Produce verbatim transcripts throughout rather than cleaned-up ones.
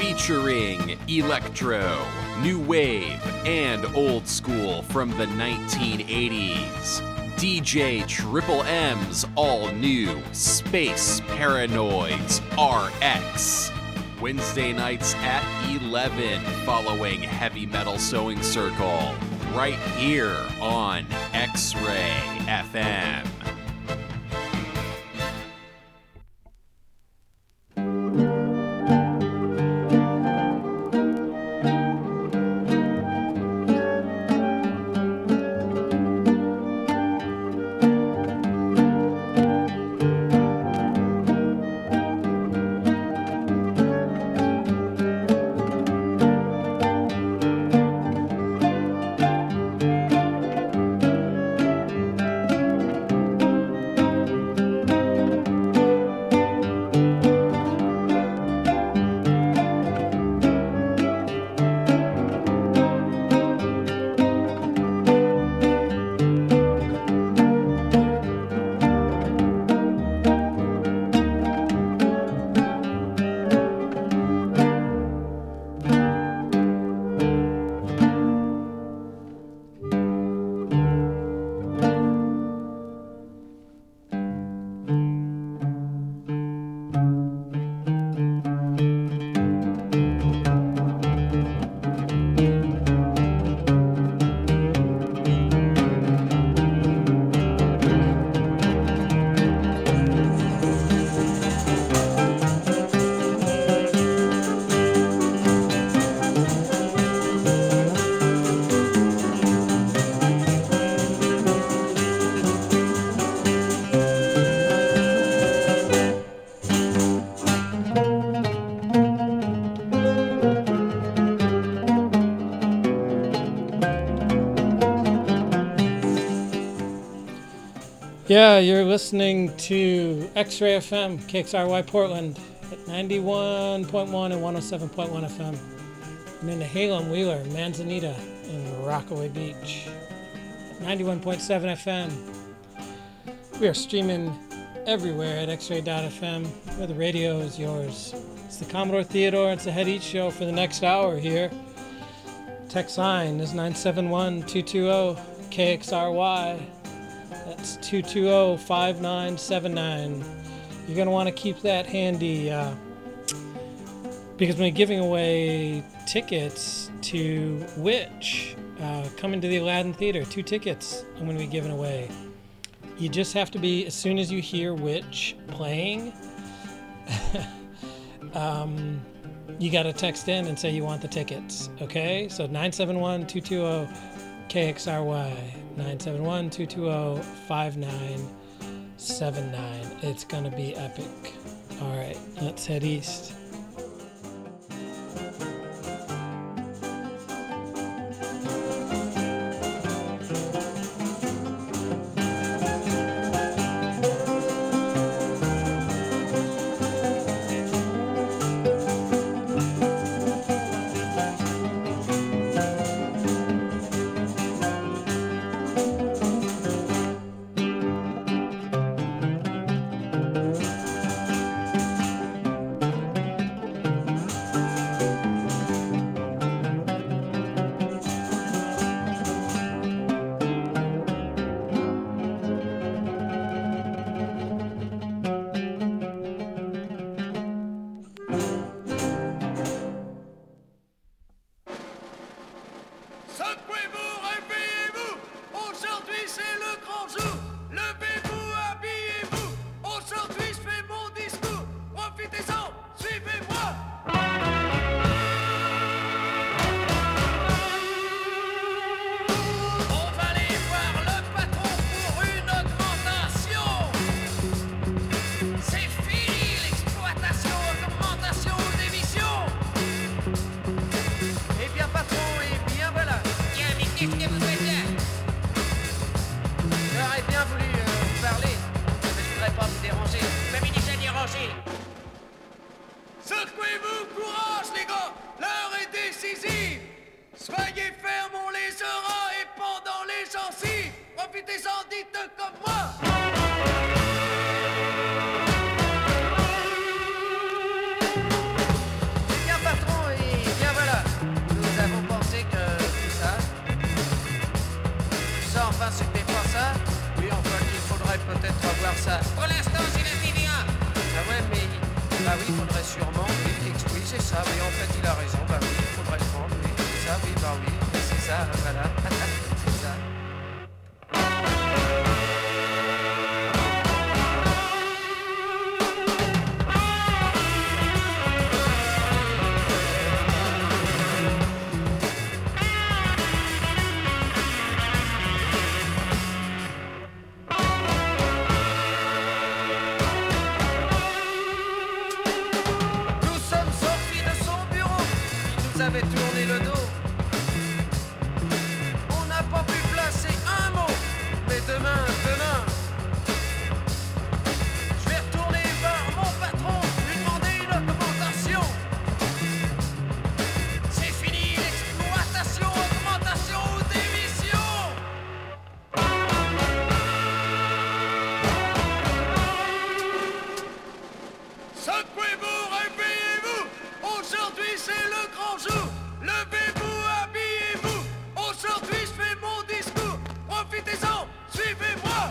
featuring electro, new wave, and old school from the nineteen eighties. D J Triple M's all-new Space Paranoids R X. Wednesday nights at eleven, following Heavy Metal Sewing Circle, right here on X-Ray F M. Yeah, you're listening to X-Ray F M, K X R Y Portland, at ninety-one point one and one oh seven point one F M. And in the Halem Wheeler, Manzanita, in Rockaway Beach, at ninety-one point seven F M. We are streaming everywhere at x ray dot f m, where the radio is yours. It's the Commodore Theodore. It's the Head East Show for the next hour here. Text line is nine seven one, two two zero, K X R Y. That's two two zero, five nine seven nine. You're going to want to keep that handy uh, because we're giving away tickets to Witch uh, coming to the Aladdin Theater. Two tickets I'm going to be giving away. You just have to be, as soon as you hear Witch playing, um, you got to text in and say you want the tickets. Okay? So nine seven one, two two zero, K X R Y. nine seven one, two two zero, five nine seven nine. It's gonna be epic. All right, let's head east. Patron, peut-être voir ça. Pour l'instant, c'est la T V A. Ah ouais, mais... Bah oui, il faudrait sûrement... Oui, oui, c'est ça, oui, en fait, il a raison. Bah oui, il faudrait le prendre, oui. C'est ça, oui, bah oui, c'est ça, voilà. C'est ça. Avait tourné le dos. On n'a pas pu placer un mot. Mais demain, demain, je vais retourner voir mon patron, lui demander une augmentation. C'est fini l'exploitation, augmentation ou démission. Secouez-vous, réveillez-vous. Aujourd'hui c'est le grand jour. Levez-vous, habillez-vous. Aujourd'hui je fais mon discours. Profitez-en, suivez-moi.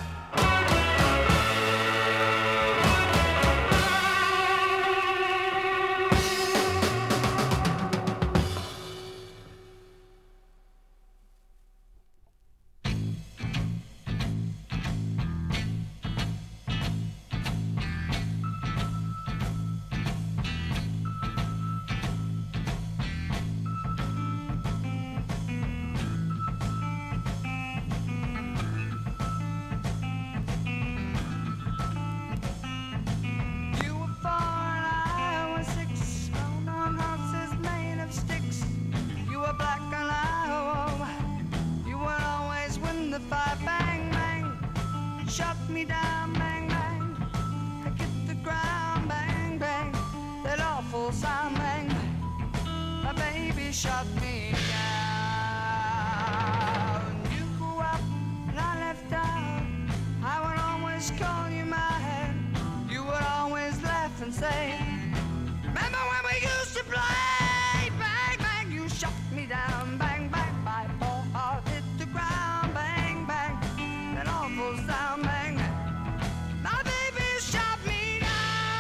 Shut me down. You grew up and I left out. I would always call you mine. You would always laugh and say, remember when we used to play? Bang, bang, you shut me down. Bang, bang, my poor heart hit the ground. Bang, bang, that awful sound. Bang, bang, my baby shut me down.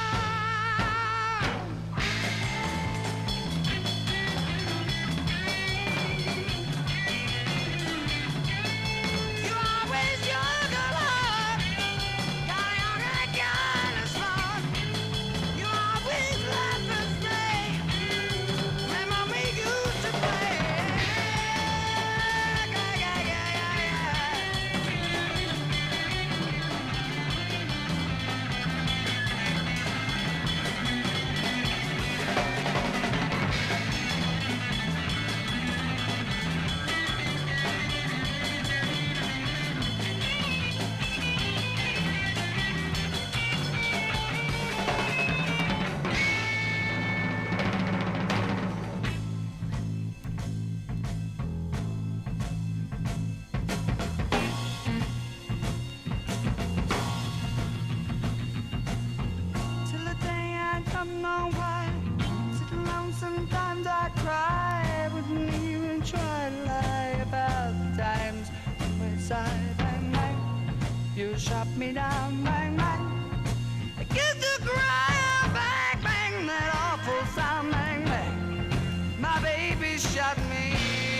Shut me down, bang, bang. I get the ground, bang, bang, that awful sound, bang, bang. My baby shut me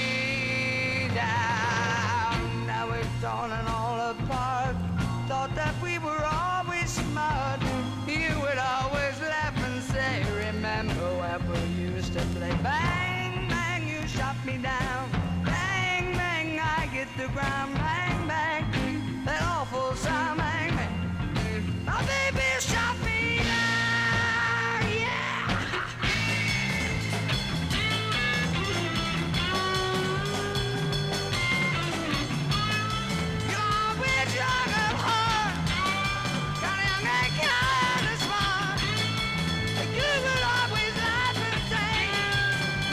down. Now we're falling all apart. Thought that we were always smart. You would always laugh and say, remember when we used to play? Bang, bang, you shut me down. Bang, bang, I get the ground, bang, bang. That awful sound, bang, bang. My baby shot me down, yeah. You're with young at heart, kinda young and kinda smart. You would always laugh and say,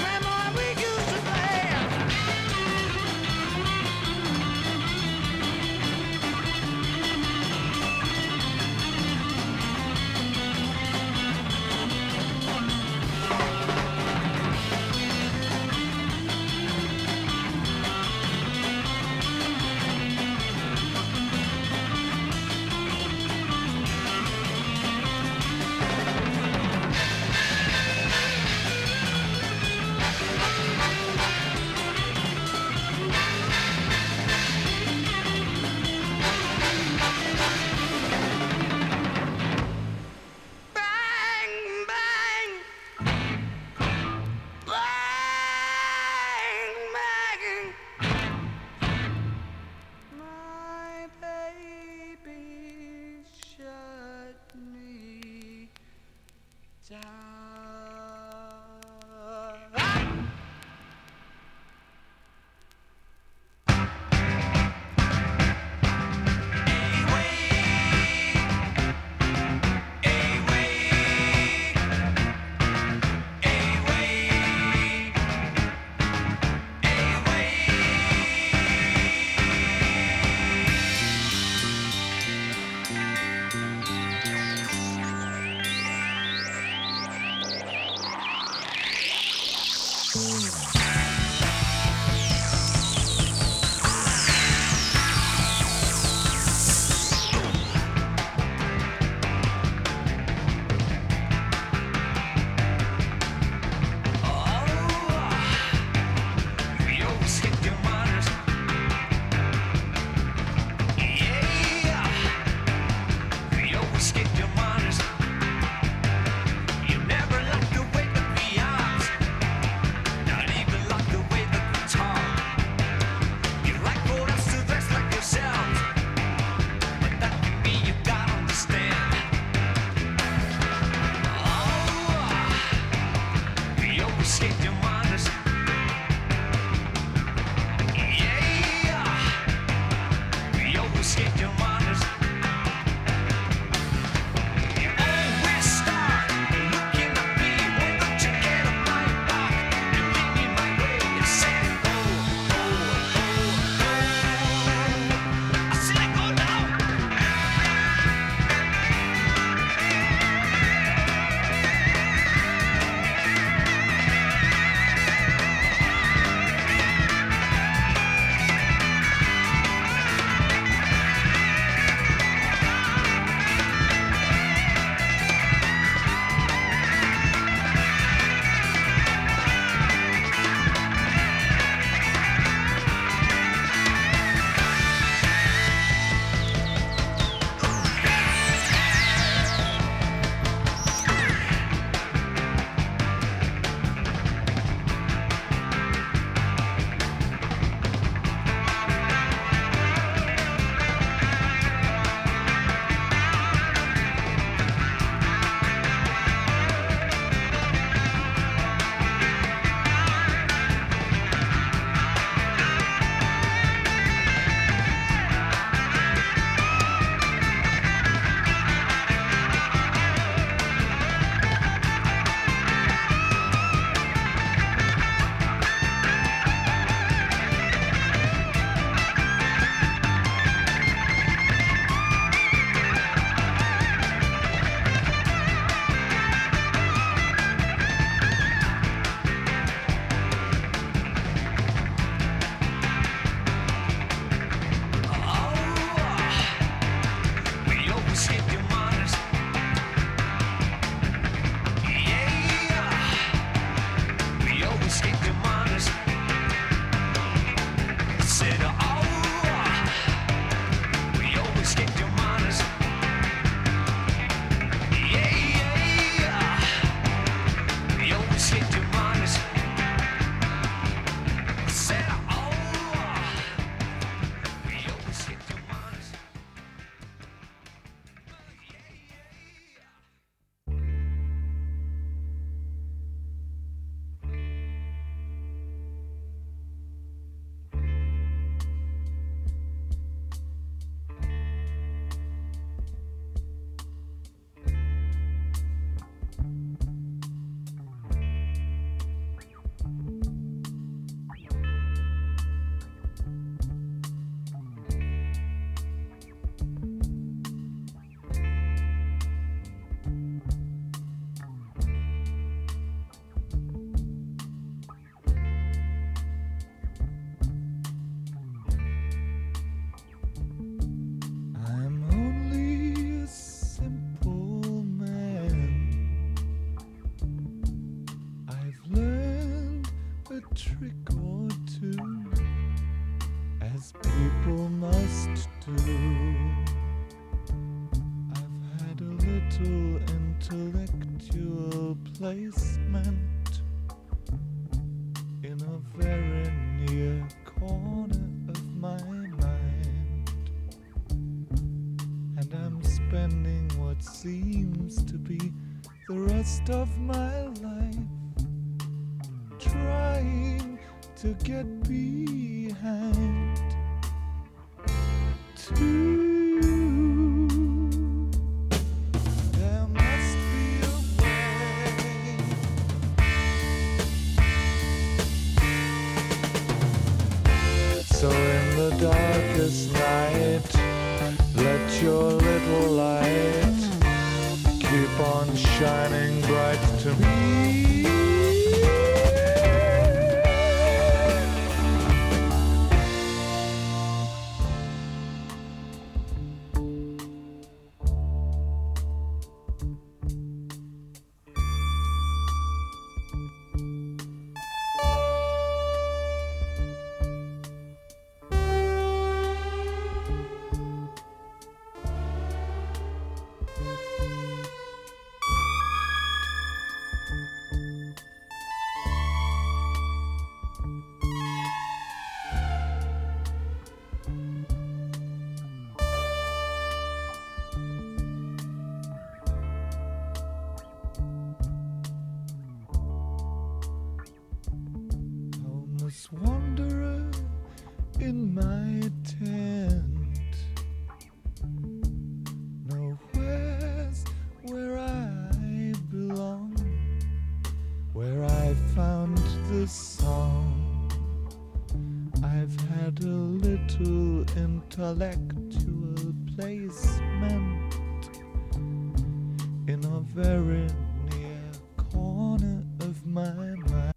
placement in a very near corner of my mind, and I'm spending what seems to be the rest of my life trying to get behind to. So in the darkest night, let your little light keep on shining bright to me. song. I've had a little intellectual placement in a very near corner of my mind.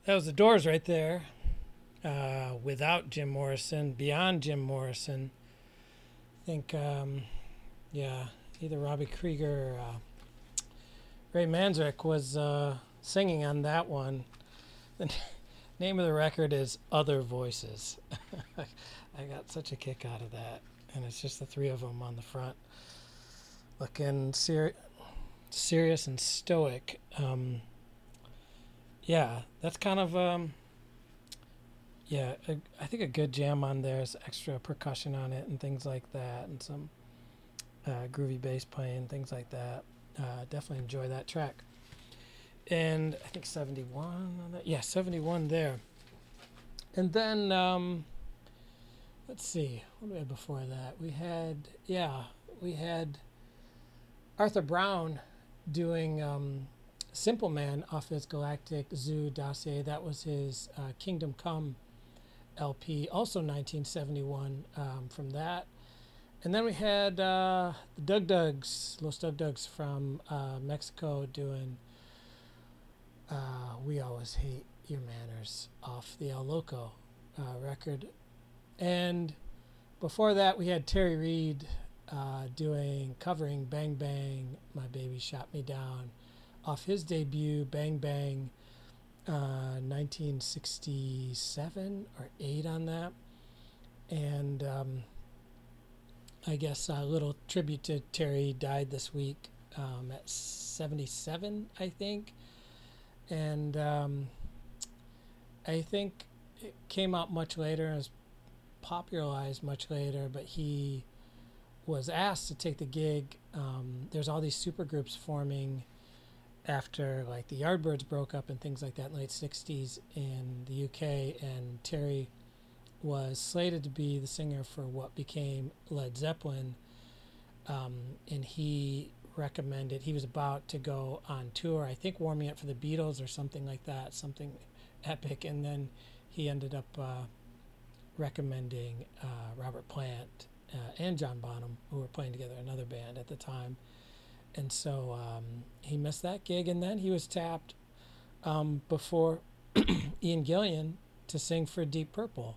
That was the Doors right there. Uh, without Jim Morrison, beyond Jim Morrison. I think, um, yeah, either Robbie Krieger or uh, Ray Manzarek was uh, singing on that one. The name of the record is Other Voices. I got such a kick out of that. And it's just the three of them on the front, looking ser- serious and stoic. Um, yeah, that's kind of, um, yeah, a, I think a good jam on there is extra percussion on it and things like that, and some uh, groovy bass playing, things like that. Uh, definitely enjoy that track. And I think seventy-one on that. Yeah, seventy-one there. And then, um, let's see, what do we have before that? We had, yeah, we had Arthur Brown doing um, Simple Man off his Galactic Zoo dossier. That was his uh, Kingdom Come L P, also nineteen seventy-one um, from that. And then we had uh, the Dug Dugs, Los Dug Dugs from uh, Mexico doing uh, We Always Hate Your Manners off the El Loco uh, record. And before that, we had Terry Reid uh, doing, covering Bang Bang, My Baby Shot Me Down off his debut, Bang Bang, uh, nineteen sixty-seven or eight on that. And um, I guess a little tribute to Terry, died this week um, at seventy-seven, I think. And um, I think it came out much later and was popularized much later, but he was asked to take the gig. Um, there's all these super groups forming after like the Yardbirds broke up and things like that in the late sixties in the U K, and Terry was slated to be the singer for what became Led Zeppelin, um, and he recommended, he was about to go on tour, I think warming up for the Beatles or something like that, something epic, and then he ended up uh, recommending uh, Robert Plant uh, and John Bonham, who were playing together, another band at the time. And so um, he missed that gig, and then he was tapped um, before Ian Gillan to sing for Deep Purple.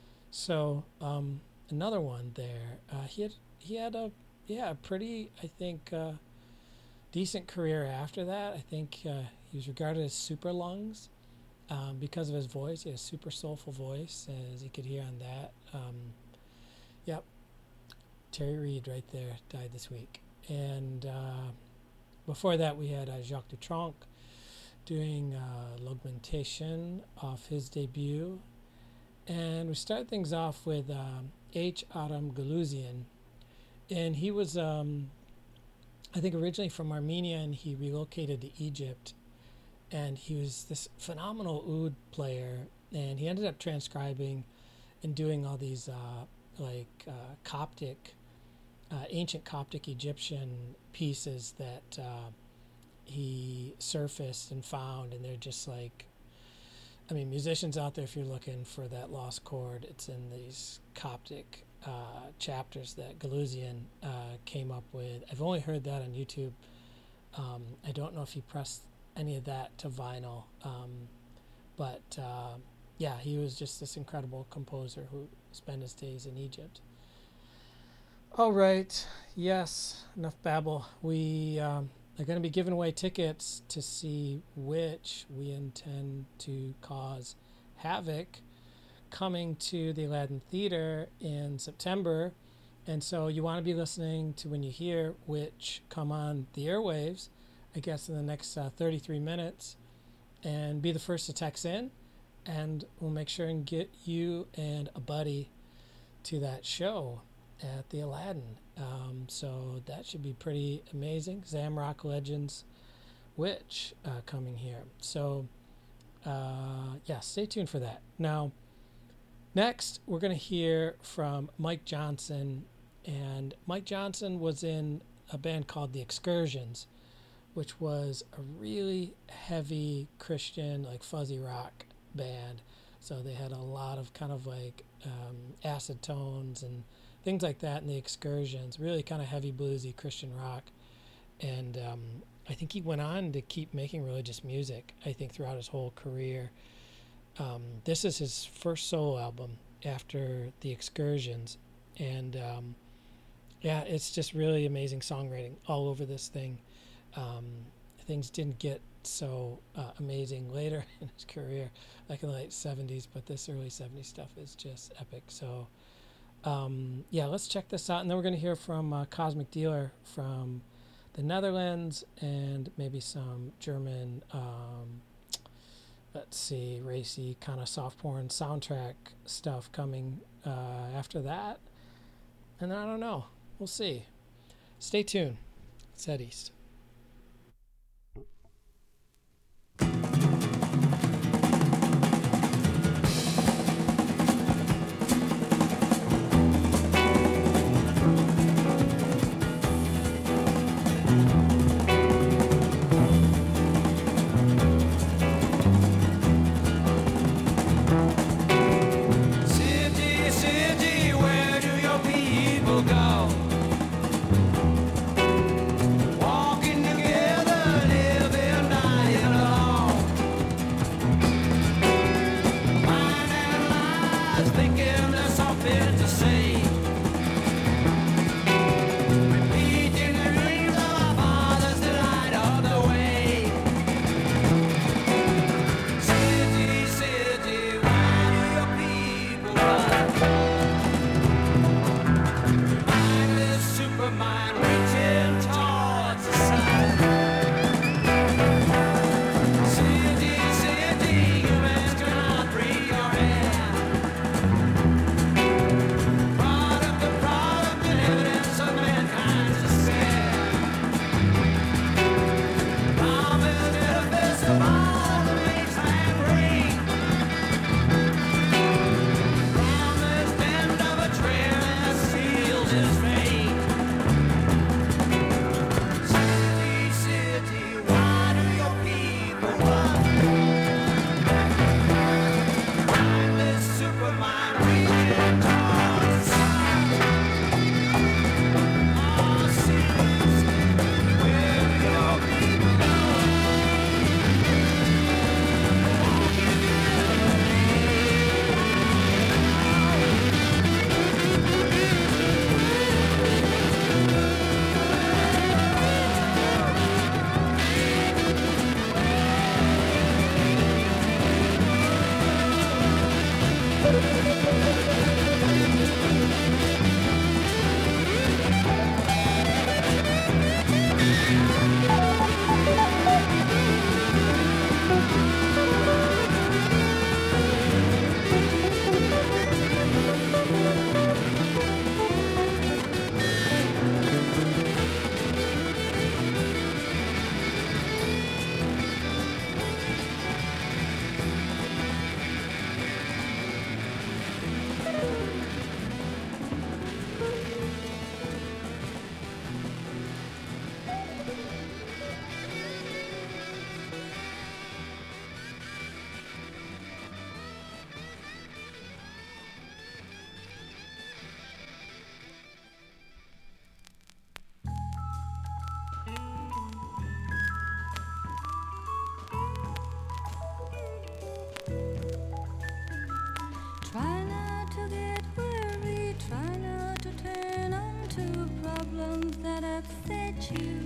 So um, another one there. Uh, he had he had a yeah a pretty I think uh, decent career after that. I think uh, he was regarded as super lungs um, because of his voice. He has a super soulful voice, as you could hear on that. Um, yep, Terry Reid right there died this week. And uh, before that, we had uh, Jacques Dutronc doing uh, L'Augmentation off his debut. And we start things off with um, H. Adam Galuzian. And he was, um, I think, originally from Armenia, and he relocated to Egypt. And he was this phenomenal oud player. And he ended up transcribing and doing all these, uh, like, uh, Coptic Uh, ancient Coptic Egyptian pieces that uh, he surfaced and found, and they're just like, I mean, musicians out there, if you're looking for that lost chord, it's in these Coptic uh, chapters that Galuzian uh, came up with. I've only heard that on YouTube. Um, I don't know if he pressed any of that to vinyl, um, but uh, yeah, he was just this incredible composer who spent his days in Egypt. All right. Yes, enough babble. We um, are going to be giving away tickets to see Which we intend to cause havoc coming to the Aladdin Theater in September. And so you want to be listening to when you hear Which come on the airwaves, I guess in the next uh, thirty-three minutes, and be the first to text in, and we'll make sure and get you and a buddy to that show at the Aladdin. Um, so that should be pretty amazing. Zamrock Legends Which uh, coming here. So uh, yeah, stay tuned for that. Now, next we're going to hear from Mike Johnson. And Mike Johnson was in a band called The Excursions, which was a really heavy Christian, like fuzzy rock band. So they had a lot of kind of like um, acid tones and things like that in The Excursions, really kind of heavy bluesy Christian rock. And um, I think he went on to keep making religious music, I think, throughout his whole career. um, this is his first solo album after the Excursions, and um, yeah, it's just really amazing songwriting all over this thing. Um, things didn't get so uh, amazing later in his career, like in the late seventies, but this early seventies stuff is just epic. So um, yeah, let's check this out, and then we're going to hear from uh, Cosmic Dealer from the Netherlands, and maybe some German, um, let's see, racy kind of soft porn soundtrack stuff coming uh, after that. And I don't know. We'll see. Stay tuned. It's Head East. Try not to get worried, try not to turn on to problems that upset you.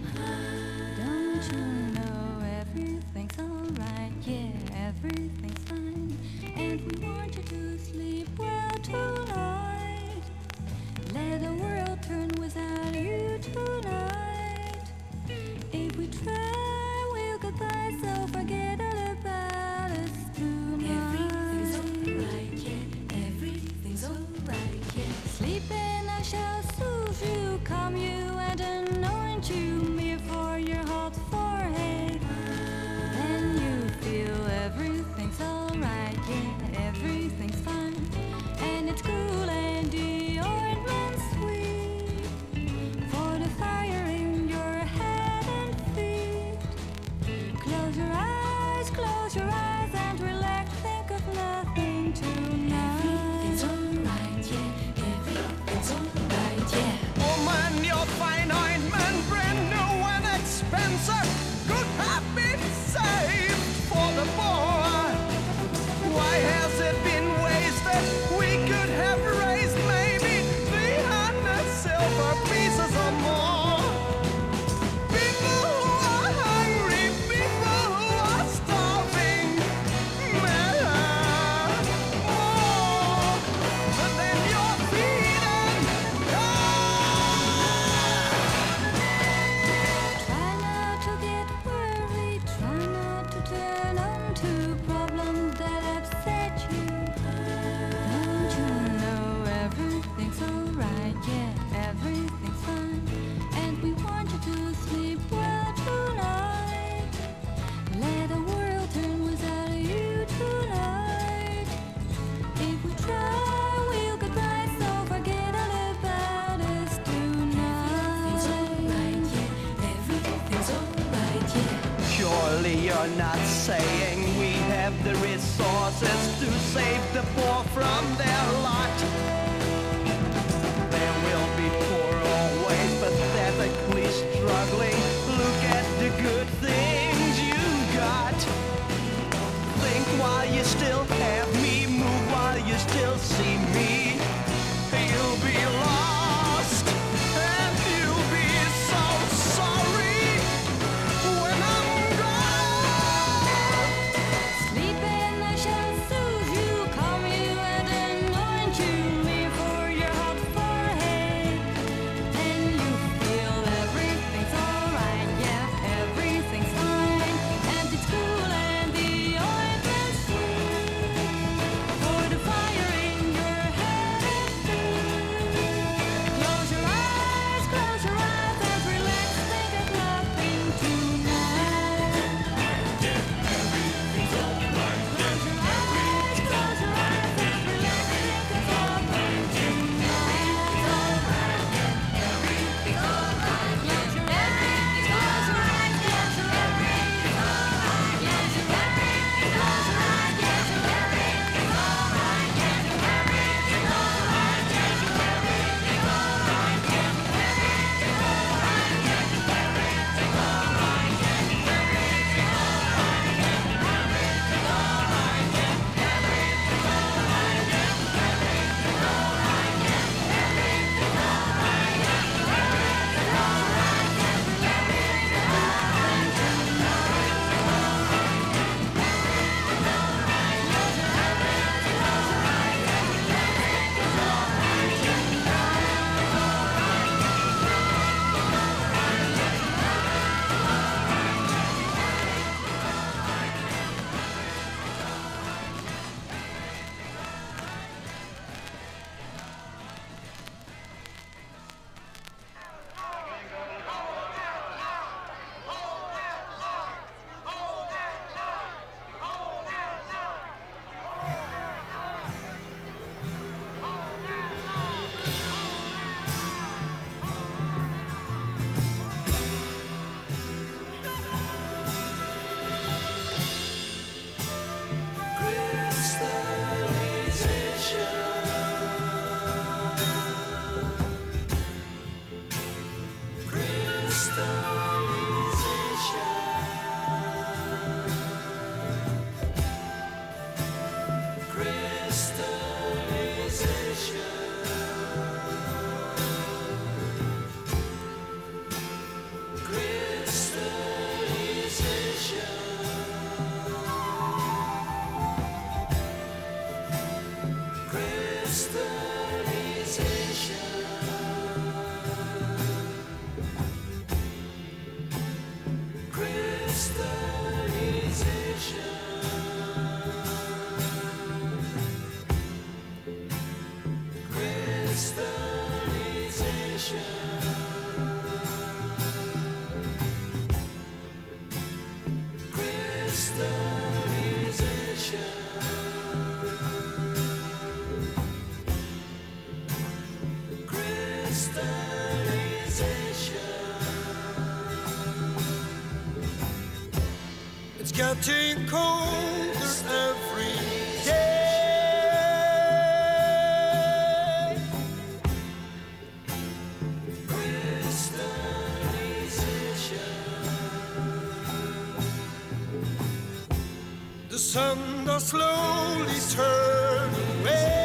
Don't you know everything's alright, yeah, everything's fine. And we want you to sleep well tonight. Let the world turn without you tonight. If we try, we'll goodbye, so forget all about us tonight. Sleep and I shall soothe you, calm you and anoint you, mere for your hot forehead. Then you feel everything's alright, yeah, everything's fine, and it's good. you're not saying we have the resources to save the poor from their lot. There will be poor always, pathetically struggling. Look at the good things you got. Think while you still have me, move while you still see me. You'll be lost, and you'll be so sorry when I'm gone. Sleep and I shall soothe you, calm you and anoint you, lean for your hot forehead. Then you feel everything's alright, yeah, everything's fine. And it's cool and the ointment's sweet. For the fire in your head is through. Close your eyes, close your eyes and relax, think of nothing tonight. Close your eyes, close your eyes and relax, think of nothing tonight. Everything's alright. Close your eyes, close your eyes, close your everything's alright. Yes, everything's alright. Yes, everything's alright. Yes, everything's alright. Yes, everything's alright. Yes, everything's alright. Yes, everything's alright. Yes, everything's alright. Yes, everything's alright. Yes, everything's alright. Yes, everything's alright. Yes, everything's alright. Yes, It's getting colder every day. The sun does slowly turn away.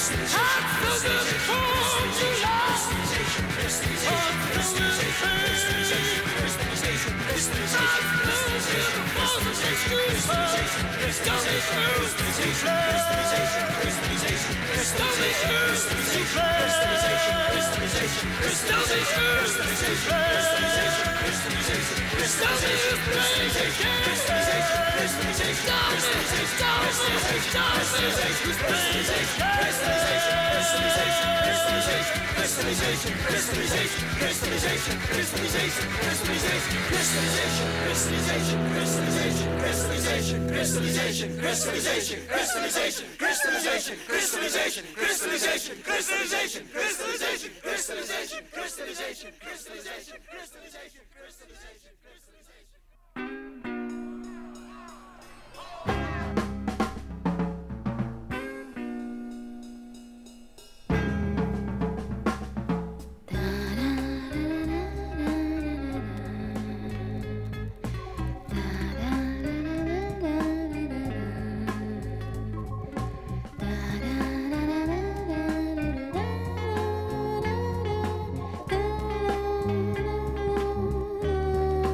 Da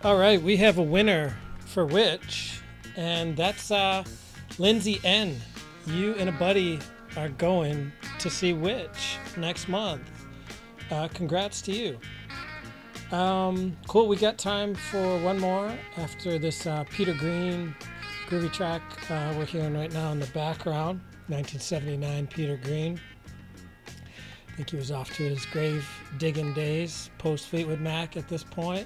All right, we have a winner for which, and that's uh, Lindsay N. You and a buddy are going to see Witch next month. Uh, congrats to you. Um, cool, we got time for one more after this uh, Peter Green groovy track uh, we're hearing right now in the background. nineteen seventy-nine Peter Green. I think he was off to his grave digging days post Fleetwood Mac at this point.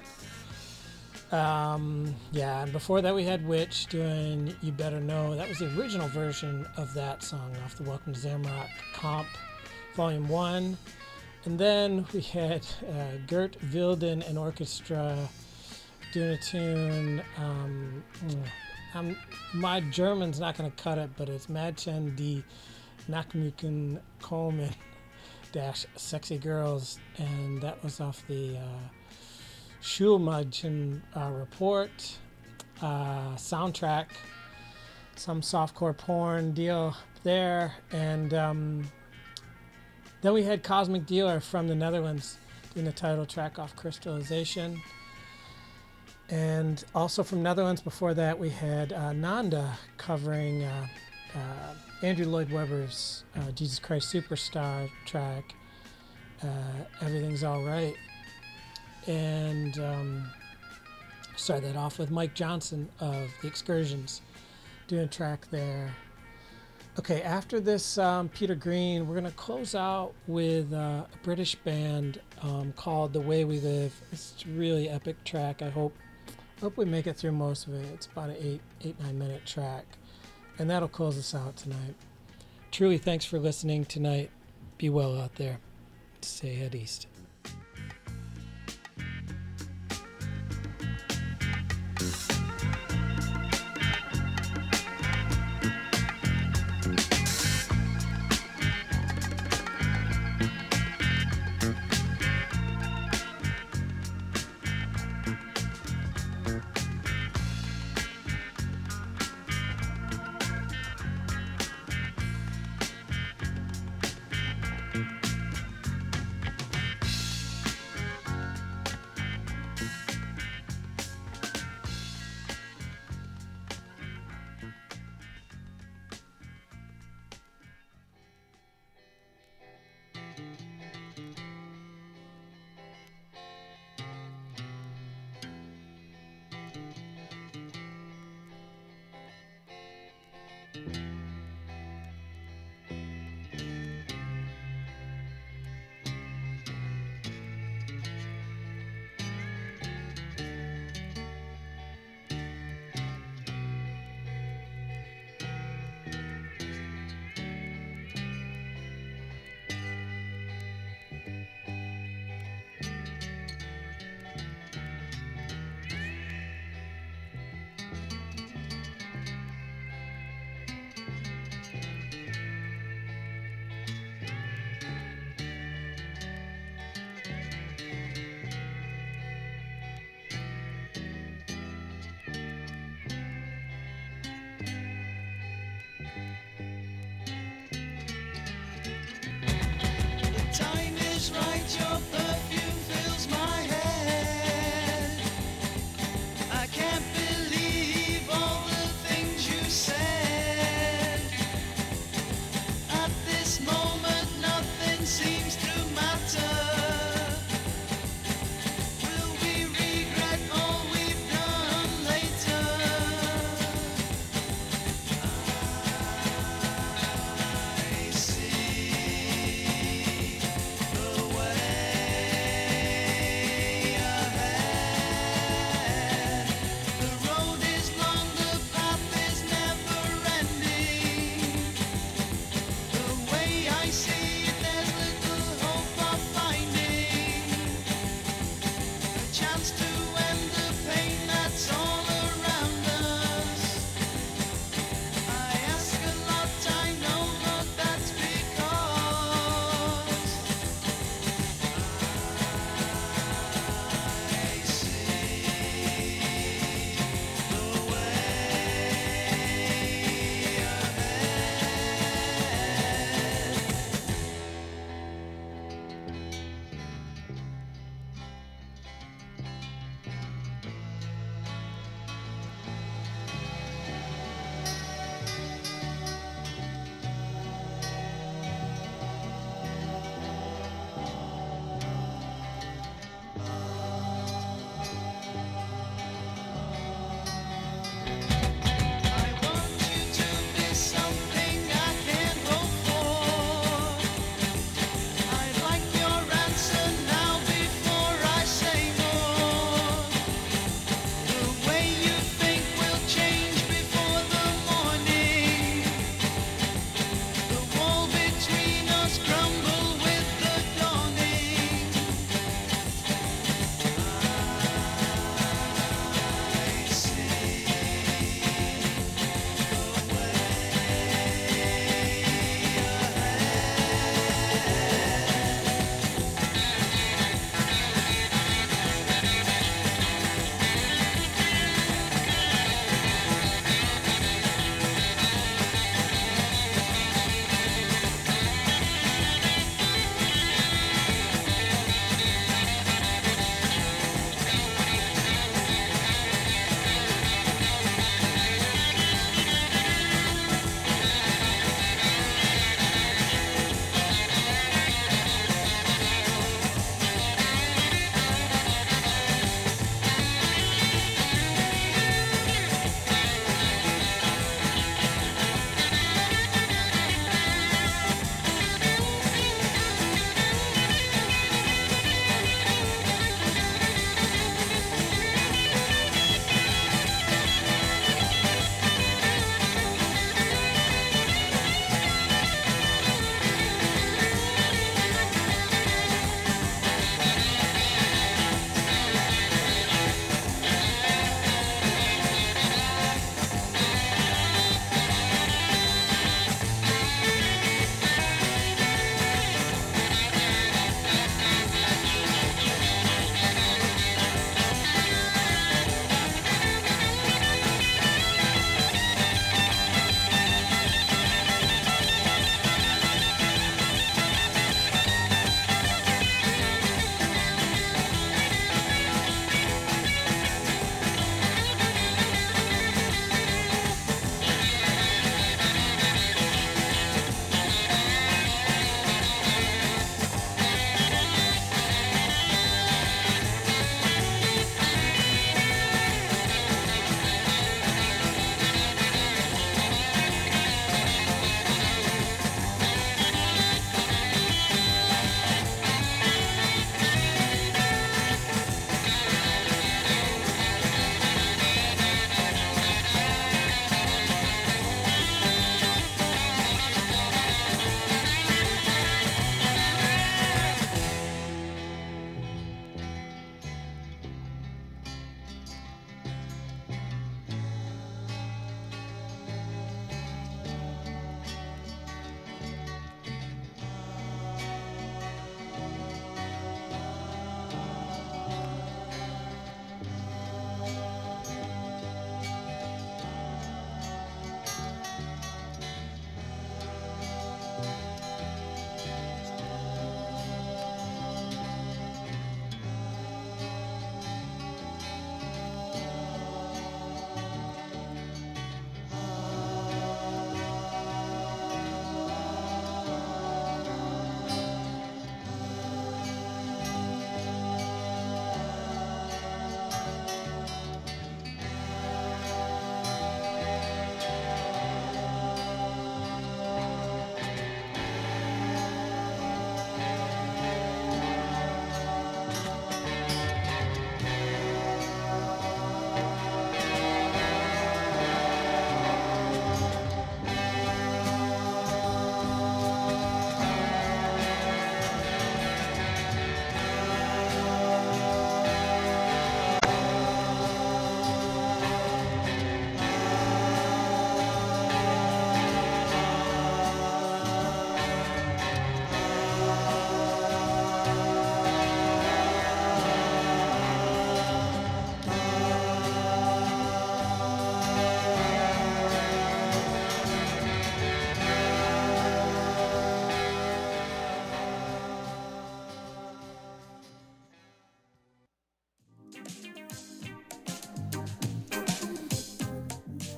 Um, yeah, and before that we had Witch doing You Better Know. That was the original version of that song off the Welcome to Zamrock Comp Volume one. And then we had uh, Gert Wilden and Orchestra doing a tune. Um, I'm, my German's not going to cut it, but it's Madchen die Nachtmücken kommen dash Sexy Girls. And that was off the uh, Schulmadchen uh, Report uh, soundtrack. Some softcore porn deal there. And um, then we had Cosmic Dealer from the Netherlands doing the title track off Crystallization. And also from Netherlands before that we had uh, Nanda covering uh, uh, Andrew Lloyd Webber's uh, Jesus Christ Superstar track, uh, Everything's Alright. And um, started that off with Mike Johnson of The Excursions doing a track there. Okay, after this um, Peter Green, we're going to close out with uh, a British band um, called The Way We Live. It's a really epic track. I hope hope we make it through most of it. It's about an eight, eight, nine minute track. And that'll close us out tonight. Truly, thanks for listening tonight. Be well out there. Stay head east.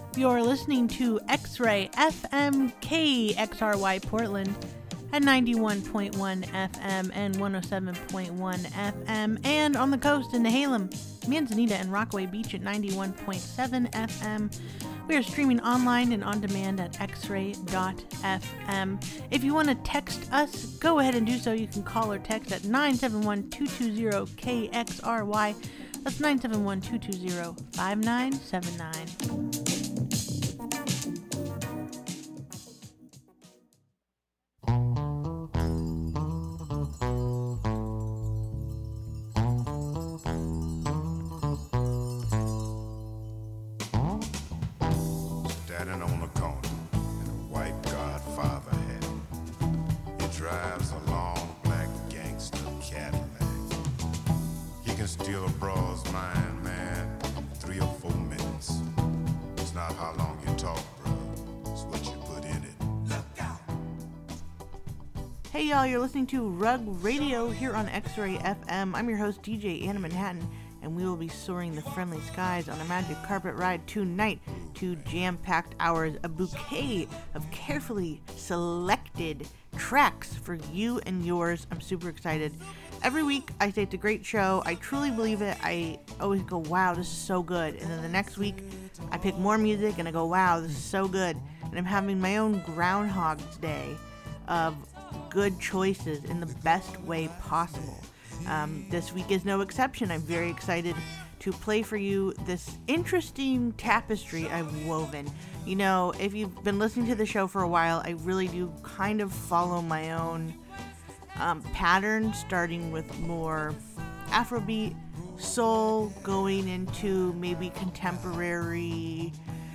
You're listening to X-Ray F M K X R Y Portland at ninety-one point one F M and one oh seven point one F M, and on the coast in Nehalem, Manzanita, and Rockaway Beach at ninety-one point seven F M. We are streaming online and on demand at x ray dot f m. If you want to text us, go ahead and do so. You can call or text at nine seven one, two two zero, K X R Y. That's nine seven one, two two zero, five nine seven nine. Standing on the corner in a white Godfather hat. He drives a long black gangster Cadillac. He can steal a broad's mind, man, in three or four minutes. It's not how long you talk, bro. It's what you put in it. Look out! Hey y'all, you're listening to Rug Radio here on X-Ray F M. I'm your host, D J Anna Manhattan, and we will be soaring the friendly skies on a magic carpet ride tonight. Two jam-packed hours, a bouquet of carefully selected tracks for you and yours. I'm super excited. Every week I say it's a great show. I truly believe it. I always go, wow, this is so good. And then the next week I pick more music and I go, wow, this is so good. And I'm having my own Groundhog's Day of good choices in the best way possible. Um, this week is no exception. I'm very excited to play for you this interesting tapestry I've woven. You know, if you've been listening to the show for a while, I really do kind of follow my own um, pattern, starting with more Afrobeat, soul, going into maybe contemporary,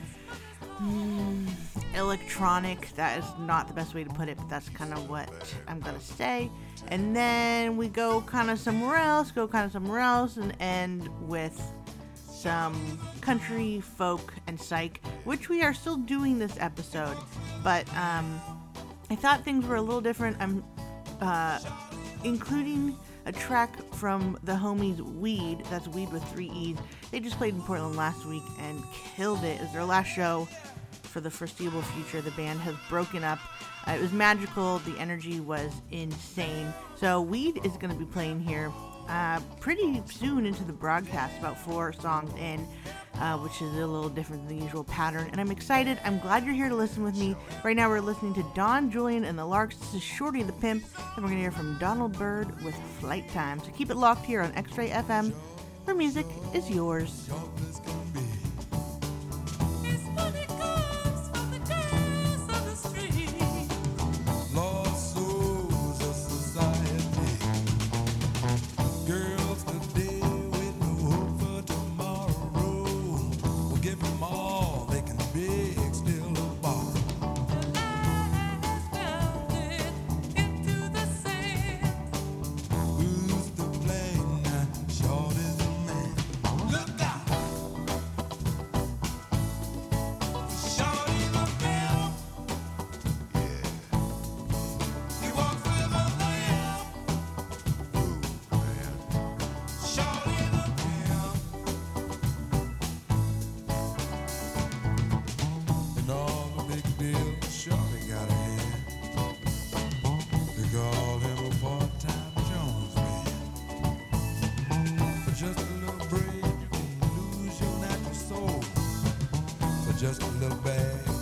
mm, electronic. That is not the best way to put it, but that's kind of what I'm gonna say. And then we go kind of somewhere else, go kind of somewhere else, and end with some country, folk, and psych, which we are still doing this episode. But um, I thought things were a little different. I'm uh, including a track from the homies Weed, that's Weed with three E's. They just played in Portland last week and killed it. It was their last show for the foreseeable future. The band has broken up. Uh, it was magical. The energy was insane. So Weed is going to be playing here uh, pretty soon into the broadcast, about four songs in, uh, which is a little different than the usual pattern. And I'm excited. I'm glad you're here to listen with me. Right now we're listening to Don Julian and the Larks. This is Shorty the Pimp. And we're going to hear from Donald Byrd with Flight Time. So keep it locked here on X-Ray F M, where music is yours. Just a little bag